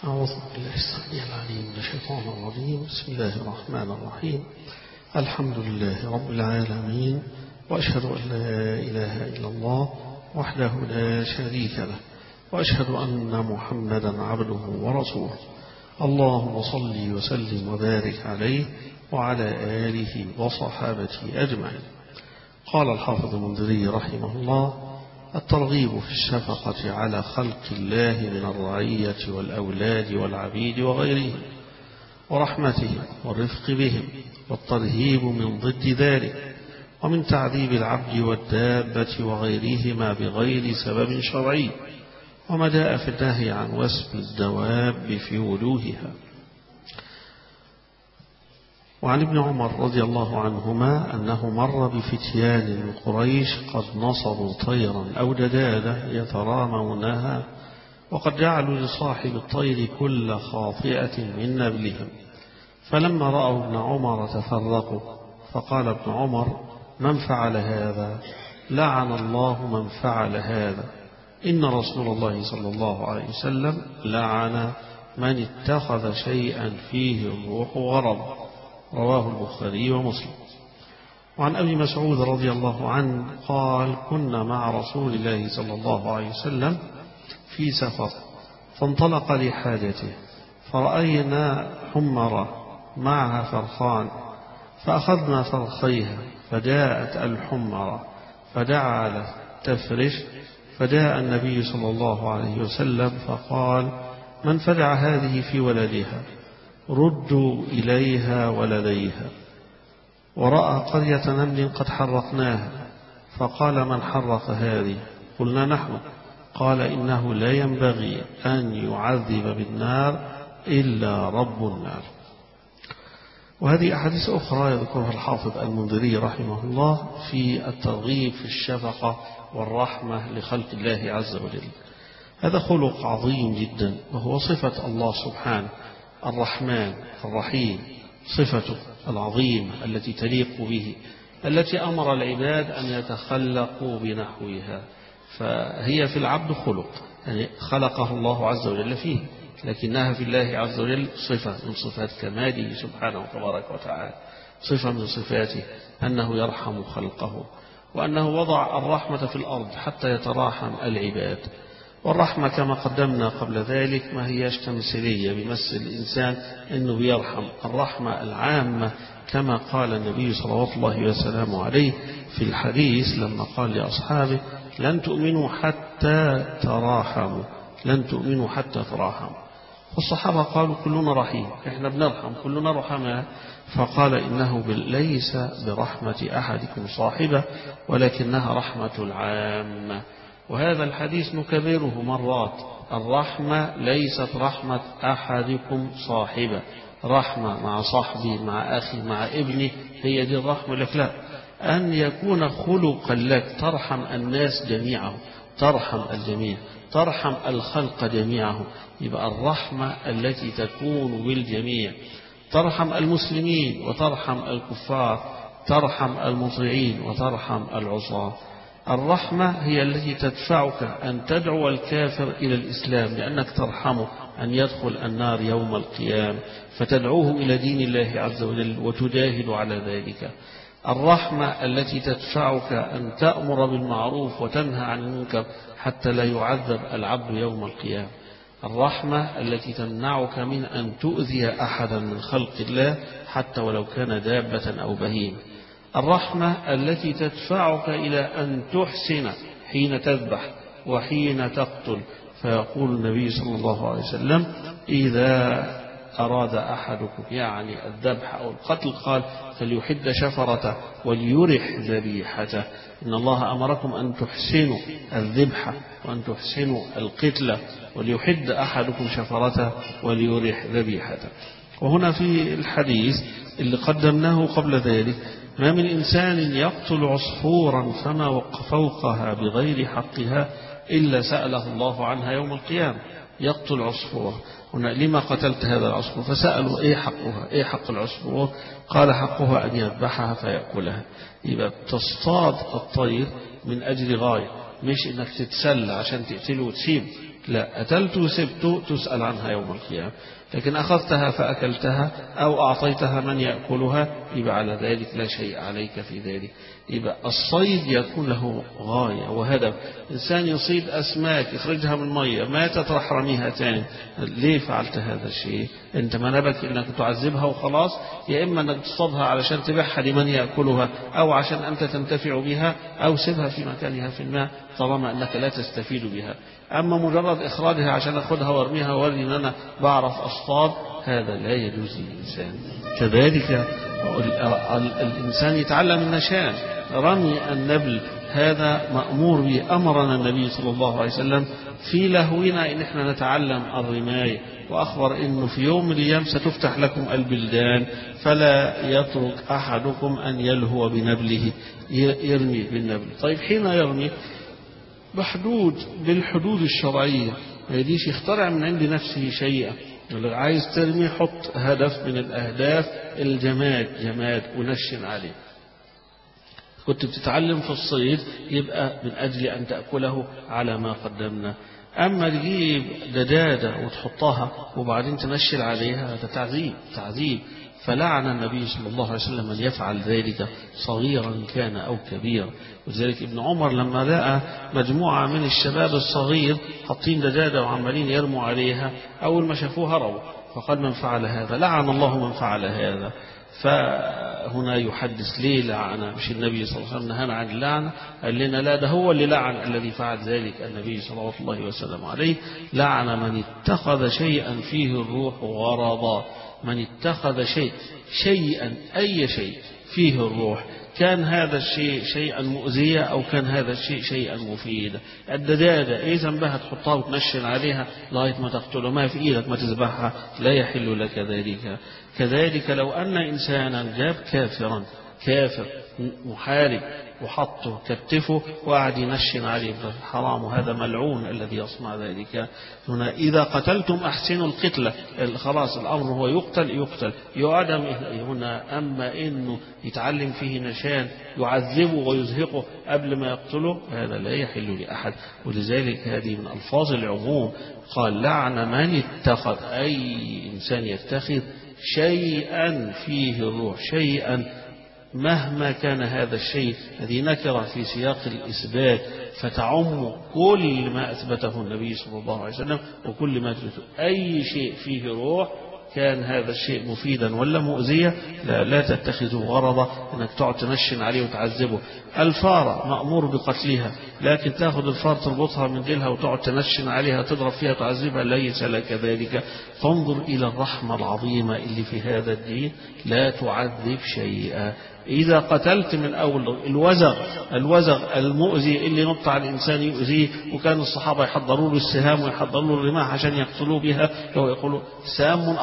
أعوذ بالله السميع العليم من الشيطان الرجيم. بسم الله الرحمن الرحيم. الحمد لله رب العالمين، وأشهد أن لا إله إلا الله وحده لا شريك له، وأشهد أن محمدا عبده ورسوله. اللهم صل وسلم وبارك عليه وعلى آله وصحابته أجمعين. قال الحافظ المنذري رحمه الله: الترغيب في الشفقة على خلق الله من الرعية والأولاد والعبيد وغيرهم، ورحمتهم والرفق بهم، والترهيب من ضد ذلك، ومن تعذيب العبد والدابة وغيرهما بغير سبب شرعي، وما جاء في النهي عن وسم الدواب في وجوهها. وعن ابن عمر رضي الله عنهما أنه مر بفتيان من قريش قد نصبوا طيرا أو دجاجة يترامونها، وقد جعلوا لصاحب الطير كل خاطئة من نبلهم، فلما رأوا ابن عمر تفرقوا، فقال ابن عمر: من فعل هذا؟ لعن الله من فعل هذا، إن رسول الله صلى الله عليه وسلم لعن من اتخذ شيئا فيه الروح غرض. رواه البخاري ومسلم. وعن أبي مسعود رضي الله عنه قال: كنا مع رسول الله صلى الله عليه وسلم في سفر، فانطلق لحاجته، فرأينا حمرة معها فرخان، فأخذنا فرخيها، فجاءت الحمرة فجعلت تفرش، فجاء النبي صلى الله عليه وسلم فقال: من فجع هذه في ولدها؟ ردوا إليها ولديها. ورأى قرية نمل قد حرقناها، فقال: من حرق هذه؟ قلنا: نحن. قال: إنه لا ينبغي أن يعذب بالنار إلا رب النار. وهذه أحاديث أخرى يذكرها الحافظ المنذري رحمه الله في الترغيب في الشفقة والرحمة لخلق الله عز وجل. هذا خلق عظيم جدا، وهو صفة الله سبحانه الرحمن الرحيم، صفته العظيمة التي تليق به، التي أمر العباد أن يتخلقوا بنحوها. فهي في العبد خلق، يعني خلقه الله عز وجل فيه، لكنها في الله عز وجل صفة من صفات كماله سبحانه تبارك وتعالى، صفة من صفاته أنه يرحم خلقه، وأنه وضع الرحمة في الأرض حتى يتراحم العباد. والرحمة كما قدمنا قبل ذلك ما هيش تمثيلية بيمثل الإنسان أنه بيرحم. الرحمة العامة كما قال النبي صلى الله عليه وسلم عليه في الحديث لما قال لأصحابه: لن تؤمنوا حتى تراحموا، لن تؤمنوا حتى تراحموا. والصحابة قالوا: كلنا رحيم، إحنا بنرحم، كلنا رحماء. فقال: إنه ليس برحمة أحدكم صاحبة، ولكنها رحمة العامة. وهذا الحديث نكرره مرات: الرحمة ليست رحمة أحدكم صاحبة، رحمة مع صاحبي، مع أخي، مع ابني، هي دي الرحمة. لك لا، أن يكون خلقا لك ترحم الناس جميعهم، ترحم الجميع، ترحم الخلق جميعهم. يبقى الرحمة التي تكون بالجميع، ترحم المسلمين وترحم الكفار، ترحم المطيعين وترحم العصاة. الرحمة هي التي تدفعك أن تدعو الكافر إلى الإسلام، لأنك ترحمه أن يدخل النار يوم القيامة، فتدعوه إلى دين الله عز وجل وتجاهد على ذلك. الرحمة التي تدفعك أن تأمر بالمعروف وتنهى عن المنكر حتى لا يعذب العبد يوم القيامة. الرحمة التي تمنعك من أن تؤذي أحدا من خلق الله حتى ولو كان دابة أو بهيمة. الرحمة التي تدفعك إلى أن تحسن حين تذبح وحين تقتل. فيقول النبي صلى الله عليه وسلم: إذا أراد أحدكم يعني الذبح أو القتل قال: فليحد شفرته وليرح ذبيحته. إن الله أمركم أن تحسنوا الذبح وأن تحسنوا القتل، وليحد أحدكم شفرته وليرح ذبيحته. وهنا في الحديث اللي قدمناه قبل ذلك: ما من إنسان يقتل عصفورا فما وقف فوقها بغير حقها إلا سأله الله عنها يوم القيامة. يقتل عصفور، هنا لما قتلت هذا العصفور؟ فسألوا: إيه حقها؟ إيه حق العصفور؟ قال: حقها أن يذبحها فيأكلها. يبقى تصطاد الطير من أجل غاية، مش إنك تتسلى عشان تقتله وتسيب. لا، قتلت وسبت تسأل عنها يوم القيامة. لكن أخذتها فأكلتها أو أعطيتها من يأكلها يبقى على ذلك لا شيء عليك في ذلك. يبقى الصيد يكون له غاية وهدف. إنسان يصيد أسماك يخرجها من المية ماتت راح رميها تاني، ليه فعلت هذا الشيء؟ أنت ما نبك إنك تعذبها وخلاص، يا إما أنك تصطادها علشان تبيعها لمن يأكلها أو عشان أنت تنتفع بها، أو سيبها في مكانها في الماء طالما أنك لا تستفيد بها. أما مجرد إخراجها عشان أخذها وارميها وارمي أن أنا بعرف أصطاد، هذا لا يجوز للإنسان. كذلك الإنسان يتعلم النشان، رمي النبل هذا مأمور به، أمرنا النبي صلى الله عليه وسلم في لهونا إن احنا نتعلم الرماية، وأخبر إنه في يوم من الأيام ستفتح لكم البلدان فلا يترك أحدكم أن يلهو بنبله، يرمي بالنبل. طيب حين يرمي بالحدود الشرعية، ما يديش يخترع من عند نفسه شيئا. عايز ترمي حط هدف من الأهداف جماد ونشن عليه. كنت بتتعلم في الصيد يبقى من أجل أن تأكله على ما قدمنا. أما تجيب دجاجة وتحطها وبعدين تنشل عليها هذا تعذيب. فلعن النبي صلى الله عليه وسلم من يفعل ذلك صغيرا كان أو كبيرا. وذلك ابن عمر لما لقى مجموعة من الشباب الصغير حاطين دجاجة وعمالين يرموا عليها، أول ما شافوه هربوا، فقال من فعل هذا لعن الله من فعل هذا. فهنا يحدث ليه لعنة؟ مش النبي صلى الله عليه وسلم نهانا عن اللعنة، قال لنا لا، ده هو اللي لعن الذي فعل ذلك النبي صلى الله عليه وسلم عليه. لعن من اتخذ شيئا فيه الروح غرضا. من اتخذ شيئا أي شيء فيه الروح، كان هذا الشيء شيئا مؤذيا أو كان هذا الشيء شيئا مفيدا. الدجاجة إيه ذنبها تحطها وتنشن عليها لغاية ما تقتله؟ ما في إيدك ما تذبحها، لا يحل لك ذلك. كذلك لو أن إنسانا جاب كافر محارب وحطه كتفه وقعد ينشن عليه حرام، وهذا ملعون الذي يصنع ذلك. هنا إذا قتلتم أحسنوا القتلة، خلاص الأمر هو يقتل يعدم هنا. أما إنه يتعلم فيه نشان يعذبه ويزهقه قبل ما يقتله، هذا لا يحل لأحد. ولذلك هذه من ألفاظ العموم، قال لعن من اتخذ، أي إنسان يتخذ شيئا فيه الروح، شيئا مهما كان هذا الشيء. هذه نكرة في سياق الإثبات فتعم كل ما أثبته النبي صلى الله عليه وسلم وكل ما أثبته. أي شيء فيه روح كان هذا الشيء مفيدا ولا مؤذيا، لا تتخذه غرضا انك تقعد تنشن عليه وتعذبه. الفارة مأمور بقتلها، لكن تأخذ الفار تربطها من ديلها وتقعد تنشن عليها تضرب فيها تعذبها، ليس لك ذلك. فانظر إلى الرحمة العظيمة اللي في هذا الدين، لا تعذب شيئا. إذا قتلت من أول الوزغ المؤذي اللي نط على الإنسان يؤذيه، وكان الصحابة يحضروا له السهام ويحضروا له الرماح عشان يقتلوا بها، لو يقولوا سام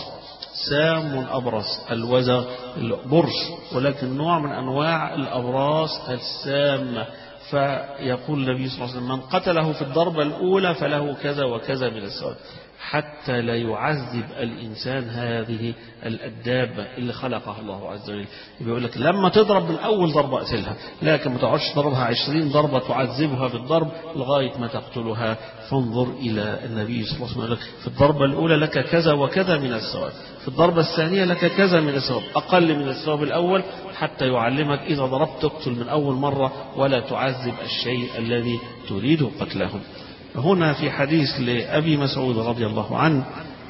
أبرص الوزغ البرص، ولكن نوع من أنواع الأبراص السامة. فيقول النبي صلى الله عليه وسلم من قتله في الضربة الأولى فله كذا وكذا من الثواب، حتى لا يعذب الإنسان هذه الدابة اللي خلقها الله عز وجل. يقول لك لما تضرب من أول ضربة أقتلها، لكن ما تقعدش تضربها 20 ضربة تعذبها بالضرب لغاية ما تقتلها. فانظر إلى النبي صلى الله عليه وسلم، في الضربة الأولى لك كذا وكذا من الثواب، في الضربة الثانية لك كذا من الثواب، أقل من الثواب الأول، حتى يعلمك إذا ضربت تقتل من أول مرة ولا تعذب الشيء الذي تريد قتله. هنا في حديث لأبي مسعود رضي الله عنه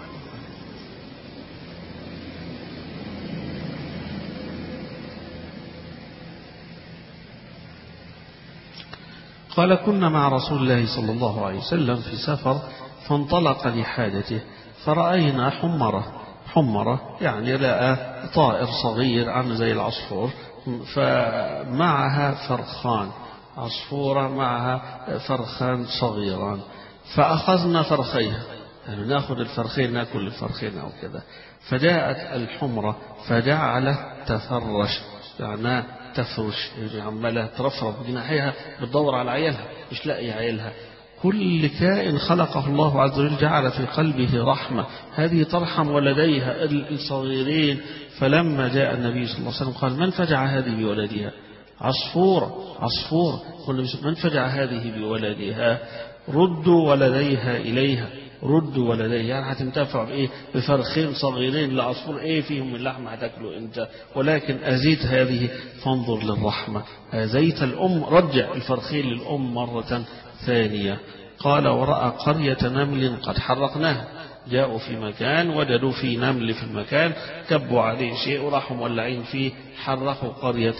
قال كنا مع رسول الله صلى الله عليه وسلم في سفر فانطلق لحاجته فرأينا حمرة يعني لقى طائر صغير عامل زي العصفور، فمعها فرخان، عصفورة معها فرخان صغيران، فأخذنا فرخيها، يعني نأخذ الفرخين نأكل الفرخين أو كذا. فجاءت الحمرة فجعلت تفرش، يعني تفرش، يعني عمالة ترفرف بجناحيها بتدور على عيالها مش لاقي عيالها. كل كائن خلقه الله عز وجل جعل في قلبه رحمة، هذه ترحم ولديها الصغيرين. فلما جاء النبي صلى الله عليه وسلم قال من فجع هذه بولدها؟ عصفور. قل من فجع هذه بولدها؟ ردوا ولديها إليها، ردوا ولديها يعني هتنتفعوا بإيه؟ بفرخين صغيرين لعصفور إيه فيهم من لحم هتاكلوا أنت، ولكن أزيت هذه فانظر للرحمة، أزيت الأم رجع الفرخين للأم مرة ثانية. قال ورأى قرية نمل قد حرقناها، جاءوا في مكان وجدوا في نمل في المكان كبوا عليه شيء وراحوا مولعين فيه، حرقوا قرية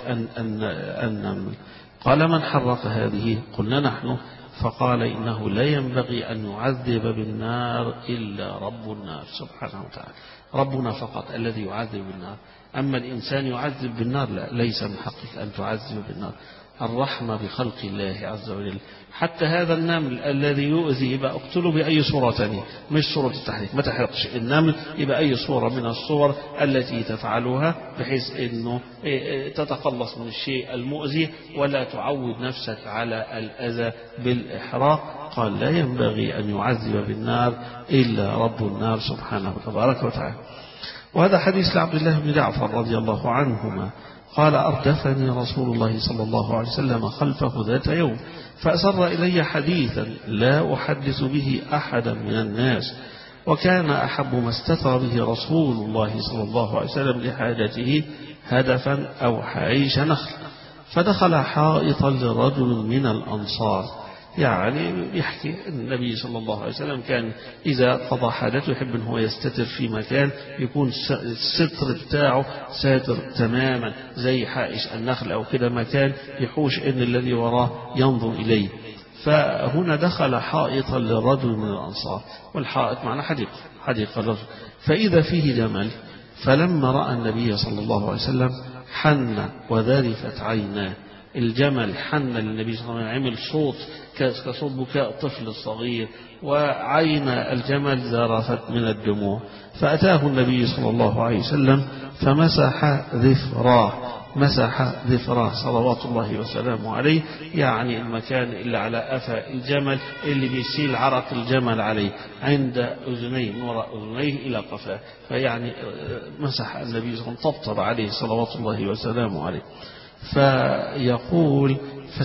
النمل. قال من حرق هذه؟ قلنا نحن. فقال إنه لا ينبغي أن يعذب بالنار إلا رب النار سبحانه وتعالى، ربنا فقط الذي يعذب بالنار، أما الإنسان يعذب بالنار لا، ليس من حقك أن تعذب بالنار. الرحمة بخلق الله عز وجل. حتى هذا النمل الذي يؤذي يبقى اقتله بأي صورة تانية، مش صورة التحريك، ما تحرقش النمل، يبقى أي صورة من الصور التي تفعلها بحيث أنه تتخلص من الشيء المؤذي ولا تعود نفسك على الأذى بالإحراق. قال لا ينبغي أن يعذب بالنار إلا رب النار سبحانه وتبارك وتعالى. وهذا حديث لعبد الله بن جعفر رضي الله عنهما قال أردفني رسول الله صلى الله عليه وسلم خلفه ذات يوم فأسر إلي حديثا لا أحدث به أحدا من الناس، وكان أحب ما استتر به رسول الله صلى الله عليه وسلم لحاجته هدفا أو حعيش نخل، فدخل حائطا لرجل من الأنصار. يعني يحكي النبي صلى الله عليه وسلم كان إذا قضى حاجته يحب أن هو يستتر في مكان يكون الستر بتاعه ساتر تماما زي حائش النخل أو كده، مكان يحوش أن الذي وراه ينظر إليه. فهنا دخل حائطا للرجل من الأنصار، والحائط معنى حديقة الرجل، فإذا فيه جمل، فلما رأى النبي صلى الله عليه وسلم حن وذرفت عيناه. الجمل حن للنبي صلى الله عليه وسلم، عمل صوت كصوت بكاء الطفل الصغير، وعين الجمل ذرفت من الدموع. فأتاه النبي صلى الله عليه وسلم فمسح ذفراه صلوات الله وسلامه عليه، يعني المكان اللي على أفا الجمل اللي بيسيل عرق الجمل عليه عند أذنيه، من وراء أذنيه إلى قفاه، فيعني مسح النبي صلى الله عليه وسلم طبطب عليه صلوات الله وسلامه عليه. فيقول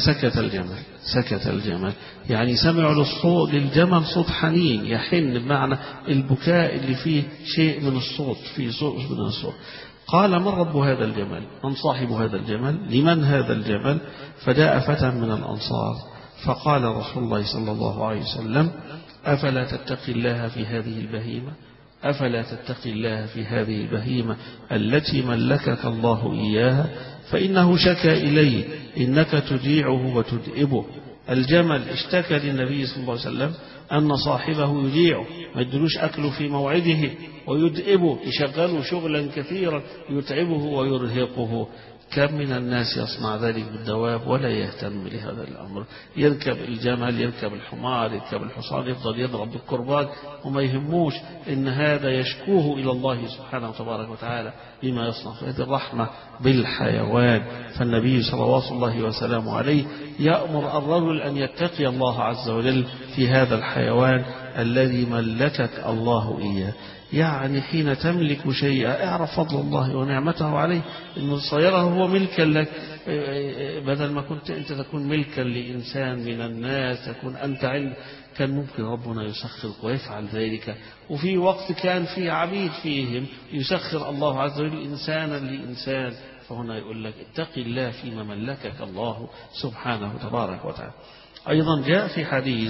سكت الجمل، يعني سمعوا للجمل صوت حنين يحن، بمعنى البكاء اللي فيه شيء من الصوت، فيه صوت من الصوت. قال من رب هذا الجمل؟ من صاحب هذا الجمل؟ لمن هذا الجمل؟ فجاء فتى من الأنصار فقال رسول الله صلى الله عليه وسلم أفلا تتقي الله في هذه البهيمة؟ أفلا تتقي الله في هذه البهيمة التي ملكك الله إياها؟ فإنه شكى إلي إنك تجيعه وتدئبه. الجمل اشتكى للنبي صلى الله عليه وسلم أن صاحبه يجيعه، ما يدلوش أكله في موعده، ويدئبه يشغله شغلا كثيرا يتعبه ويرهقه. كم من الناس يصنع ذلك بالدواب ولا يهتم لهذا الأمر، يركب الجمل، يركب الحمار، يركب الحصان، يفضل يضرب بالكرباج وما يهموش إن هذا يشكوه إلى الله سبحانه وتبارك وتعالى بما يصنع. هذه الرحمة بالحيوان. فالنبي صلوات الله وسلامه عليه يأمر الرجل أن يتقي الله عز وجل في هذا الحيوان الذي ملكك الله إياه. يعني حين تملك شيئا اعرف فضل الله ونعمته عليه، إنه صيره هو ملكا لك، بدل ما كنت أنت تكون ملكا لإنسان من الناس، تكون أنت علم. كان ممكن ربنا يسخرك ويفعل ذلك، وفي وقت كان في عبيد فيهم يسخر الله عز وجل إنسانا لإنسان. فهنا يقول لك اتق الله فيما ملكك الله سبحانه وتبارك وتعالى. أيضا جاء في حديث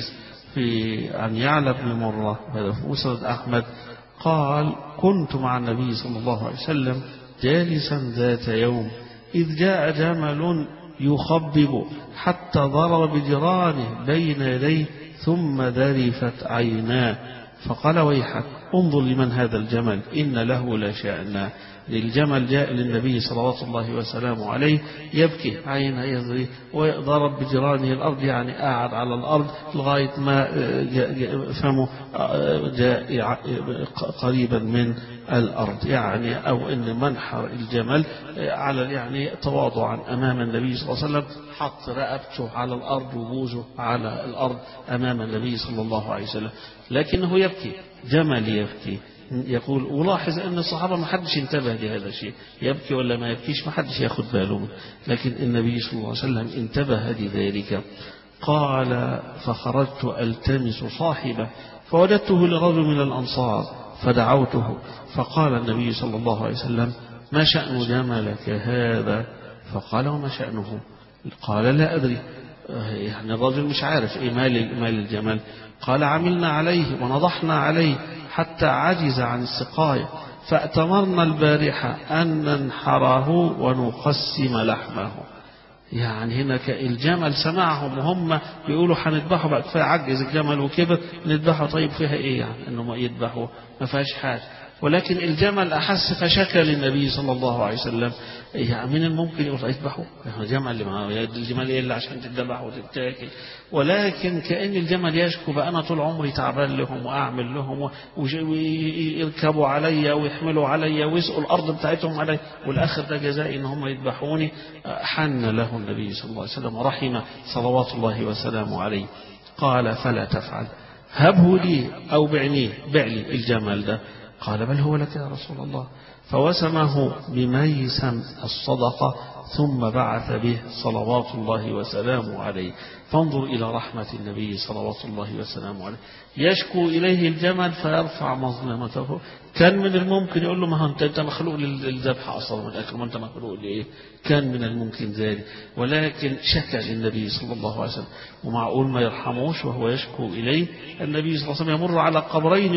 عن يعلى بن مرة هذا في مسند أحمد قال كنت مع النبي صلى الله عليه وسلم جالسا ذات يوم إذ جاء جمل يخبب حتى ضرب بجرانه بين يديه ثم ذرفت عيناه، فقال ويحك انظر لمن هذا الجمل إن له لشأنا. الجمل جاء للنبي صلوات الله وسلامه عليه يبكي عينه يضري وضرب بجرانه الأرض، يعني قاعد على الأرض لغاية ما فمه جاء قريبا من الأرض، يعني أو إن منحر الجمل على يعني تواضعا أمام النبي صلى الله عليه وسلم حط رقبته على الأرض وبوزه على الأرض أمام النبي صلى الله عليه وسلم، لكنه يبكي، جمل يبكي. يقول ولاحظ أن الصحابة ما حدش انتبه لهذا الشيء، يبكي ولا ما يبكيش ما حدش ياخد باله منه، لكن النبي صلى الله عليه وسلم انتبه لذلك. قال فخرجت ألتمس صاحبه فوجدته لرجل من الأنصار فدعوته فقال النبي صلى الله عليه وسلم ما شأن جملك هذا؟ فقال وما شأنه؟ قال لا أدري، يعني الرجل مش عارف إيه مال الجمل. قال عملنا عليه ونضحنا عليه حتى عجز عن السقاية فأتمرنا البارحة أن ننحره ونقسم لحمه. يعني هنا الجمل سمعهم وهم بيقولوا هنذبحه بقى كفاية عجز الجمل وكبر نذبحه، طيب فيها ايه يعني انه ما يذبحه؟ ما فيهاش حاجة. ولكن الجمل أحس فشكى للنبي صلى الله عليه وسلم يعني من الممكن يقول يذبحوا الجمل إيه اللي عشان تذبح وتتاكل؟ ولكن كأن الجمل يشكو بقى أنا طول عمري تعبان لهم وأعمل لهم ويركبوا علي ويحملوا علي ويسقوا الأرض بتاعتهم علي والآخر ده جزائي إن هم يذبحوني. حن له النبي صلى الله عليه وسلم ورحمه صلوات الله وسلامه عليه. قال فلا تفعل، هبه لي أو بعني الجمل ده. قال بل هو لك يا رسول الله. فوسمه بميسم الصدقة ثم بعث به صلوات الله وسلامه عليه. فانظر إلى رحمة النبي صلوات الله وسلامه عليه، يشكو إليه الجمل فيرفع مظلمته. كان من الممكن يقول له ما أنت مخلوق للذبح أصلا والأكل، ما أنت مخلوق لإيه؟ كان من الممكن ذلك، ولكن شكى للنبي صلى الله عليه وسلم. ومعقول ما يرحموش وهو يشكو إليه؟ النبي صلى الله عليه وسلم يمر على قبرين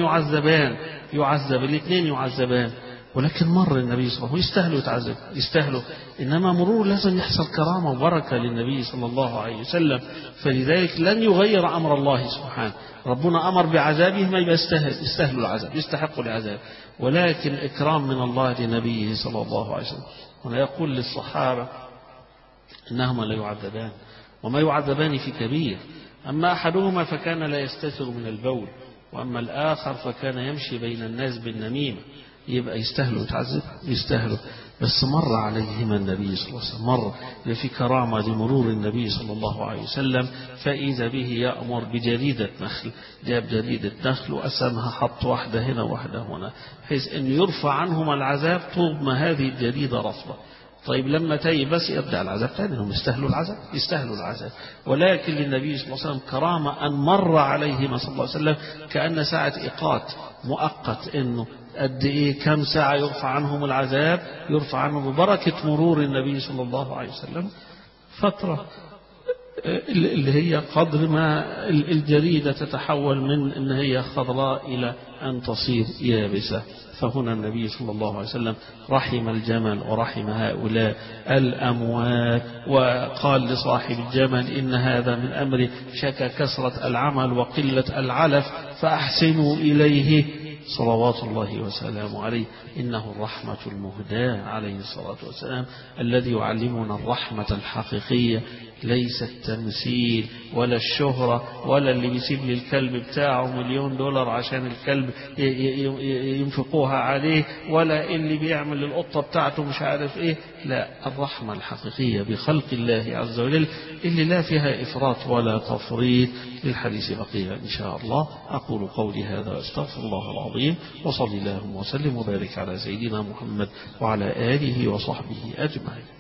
يعذب الاثنين يعذبان، ولكن مر النبي صلى الله عليه وسلم يستاهلوا يستاهلوا، إنما مرور لازم يحصل كرامة وبركة للنبي صلى الله عليه وسلم. فلذلك لن يغير أمر الله سبحانه. ربنا أمر بعذابه ما يستاهلوا العذاب، يستحقوا العذاب، ولكن إكرام من الله لنبيه صلى الله عليه وسلم. هنا يقول للصحابة إنهما لا يعذبان وما يعذبان في كبير، أما أحدهما فكان لا يستتر من البول، وأما الآخر فكان يمشي بين الناس بالنميمة. يبقى يستاهلوا يتعذب، يستاهلوا. بس مر عليهما النبي صلى الله عليه وسلم، مر في كرامة لمرور النبي صلى الله عليه وسلم، فإذا به يأمر بجريدة نخل. جاب جريدة نخل وأسمها، حط واحدة هنا وواحدة هنا بحيث أن يرفع عنهما العذاب طول ما هذه الجريدة رفضة. طيب لما بس يبدأ العذاب تاني، هم يستاهلوا العذاب. ولكن للنبي صلى الله عليه وسلم كرامة أن مر عليهما صلى الله عليه وسلم كأن ساعة إيقات مؤقت، إنه قد إيه كم ساعة يرفع عنهم العذاب، يرفع عنهم ببركة مرور النبي صلى الله عليه وسلم فترة اللي هي قدر ما الجريدة تتحول من أن هي خضراء إلى أن تصير يابسة. فهنا النبي صلى الله عليه وسلم رحم الجمل ورحم هؤلاء الأموات، وقال لصاحب الجمل إن هذا من أمر شك كثرة العمل وقلة العلف فأحسنوا إليه صلوات الله وسلامه عليه. إنه الرحمة المهداة عليه الصلاة والسلام الذي يعلمنا الرحمة الحقيقية، ليس التمثيل ولا الشهرة ولا اللي بيسيب لي الكلب بتاعه $1,000,000 عشان الكلب ينفقوها عليه، ولا اللي بيعمل للقطة بتاعته مش عارف ايه. لا، الرحمة الحقيقية بخلق الله عز وجل اللي لا فيها إفراط ولا تفريط. للحديث بقية إن شاء الله. أقول قولي هذا واستغفر الله العظيم، وصلي اللهم وسلم وبارك على سيدنا محمد وعلى آله وصحبه أجمعين.